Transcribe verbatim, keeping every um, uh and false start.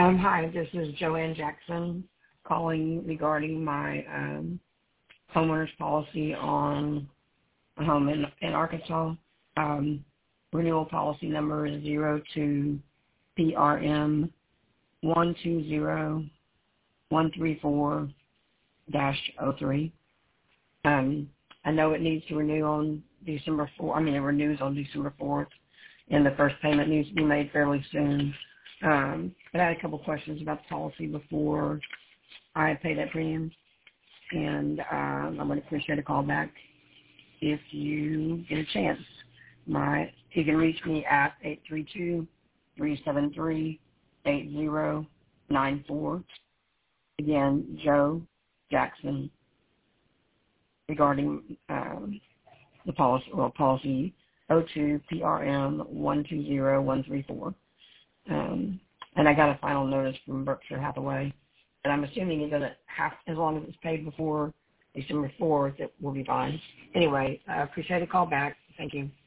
Um, hi, this is Joanne Jackson calling regarding my um, homeowner's policy on a home in, in Arkansas. Um, renewal policy number is zero two P R M one two zero one three four dash oh three. Um, I know it needs to renew on December fourth. I mean, it renews on December fourth, and the first payment needs to be made fairly soon. Um, but I had a couple questions about the policy before I pay that premium, and um, I would appreciate a call back if you get a chance. My You can reach me at eight three two, three seven three, eight zero nine four. Again, Joe Jackson, regarding um, the policy, or policy zero two P R M one two zero one three four. Um, and I got a final notice from Berkshire Hathaway, and I'm assuming it doesn't have, as long as it's paid before December fourth, it will be fine. Anyway, I appreciate the call back. Thank you.